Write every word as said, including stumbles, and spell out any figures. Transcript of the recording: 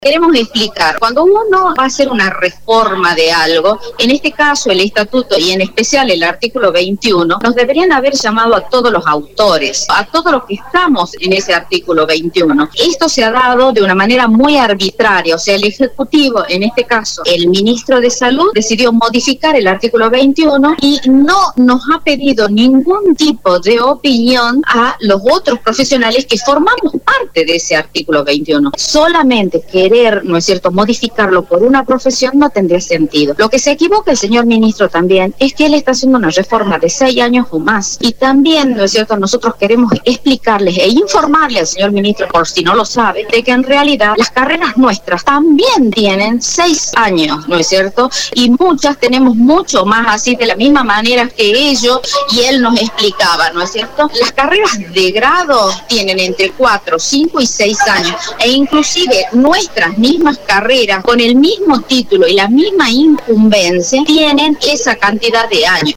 Queremos explicar, cuando uno va a hacer una reforma de algo, en este caso el estatuto y en especial el artículo veintiuno, nos deberían haber llamado a todos los autores, a todos los que estamos en ese artículo veintiuno. Esto se ha dado de una manera muy arbitraria, o sea, el Ejecutivo, en este caso el ministro de Salud, decidió modificar el artículo veintiuno y no nos ha pedido ningún tipo de opinión a los otros profesionales que formamos parte de ese artículo veintiuno. Solamente que ¿no es cierto?, modificarlo por una profesión no tendría sentido. Lo que se equivoca el señor ministro también es que él está haciendo una reforma de seis años o más. Y también, ¿no es cierto?, nosotros queremos explicarles e informarle al señor ministro, por si no lo sabe, de que en realidad las carreras nuestras también tienen seis años, ¿no es cierto? Y muchas tenemos mucho más, así de la misma manera que ellos, y él nos explicaba, ¿no es cierto? Las carreras de grado tienen entre cuatro, cinco y seis años, e inclusive nuestras las mismas carreras con el mismo título y la misma incumbencia tienen esa cantidad de años.